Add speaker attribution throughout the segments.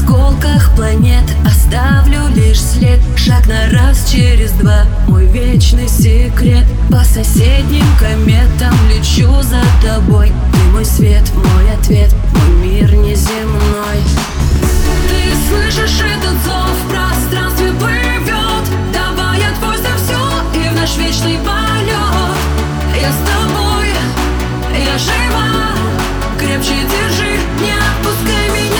Speaker 1: осколках планет оставлю лишь след. Шаг на раз, через два, мой вечный секрет. По соседним кометам лечу за тобой. Ты мой свет, мой ответ, мой мир неземной. Ты слышишь этот зов, в пространстве плывет. Давай отпустим все и в наш вечный полет. Я с тобой, я жива. Крепче держи, не отпускай меня.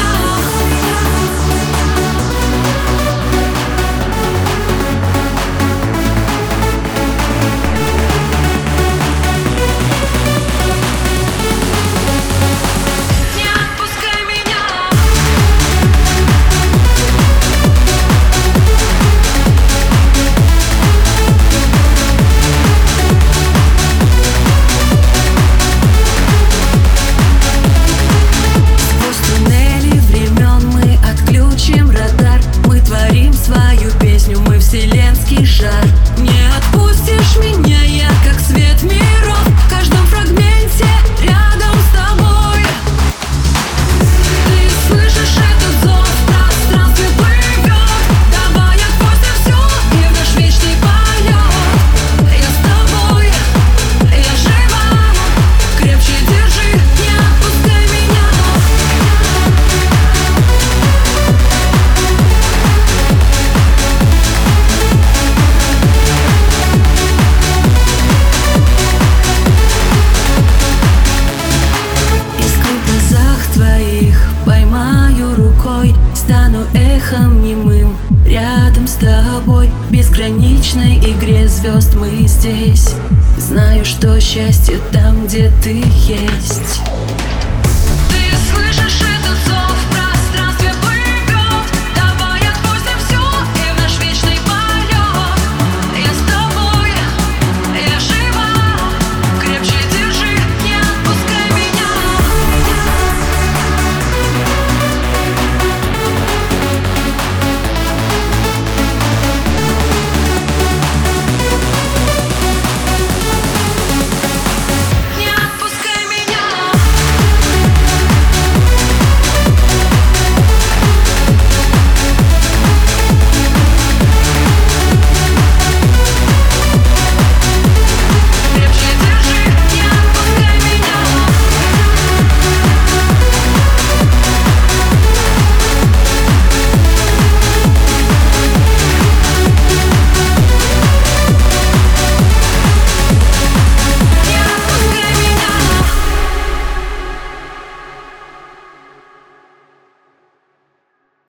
Speaker 1: Свою песню, мы вселенский шар. Не отпустишь меня, я как свет миров. В каждом фрагменте рядом с тобой. Ты слышишь этот зов, в пространстве плывет. Давай отпустим все и в наш вечный полет. Я с тобой, я жива. Крепче держи, не отпускай меня. Поймаю рукой, стану эхом немым рядом с тобой. В безграничной игре звезд мы здесь. Знаю, что счастье там, где ты есть.